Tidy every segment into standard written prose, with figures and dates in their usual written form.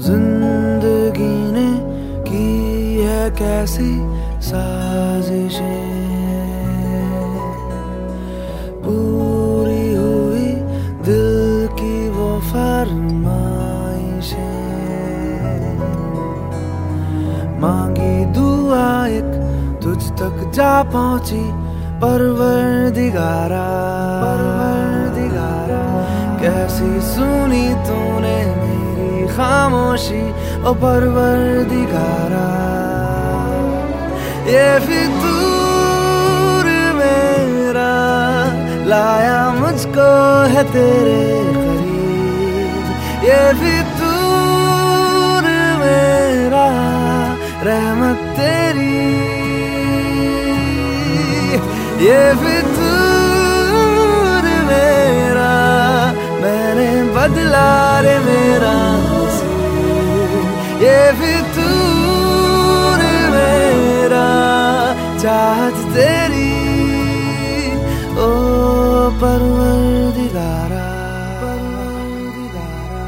जिंदगी ने की है कैसी साजिशें, पूरी हुई दिल की वो फरमाइशें, मांगी दुआ एक तुझ तक जा पहुंची परवरदिगारा, परवरदिगारा। कैसी सुनी तूने मेरी खामोशी ओ परवरदिगारा, ये फितूर मेरा लाया मुझको है तेरे करीब, ये फितूर मेरा रहमत तेरी, ये फितूर मेरा मैंने बदला रे मेरा नसीब, ये फितूर मेरा चाहत तेरी ओ परवरदिगारा, परवरदिगारा।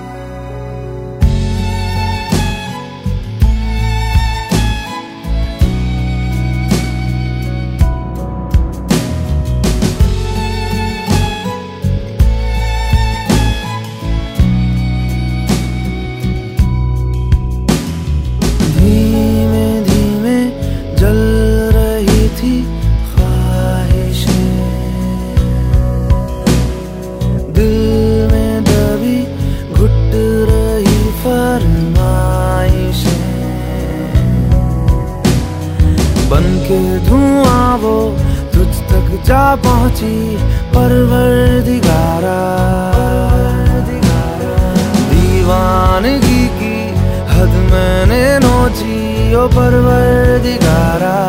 धीमे धीमे जल रही थी ख्वाहिशें, दिल में दबी घुट रही फरमाइशें, बनके धुआं वो तुझ तक जा पहुंची परवरदिगारा, दीवानगी की हद मैंने नोची ओ परवरदिगारा,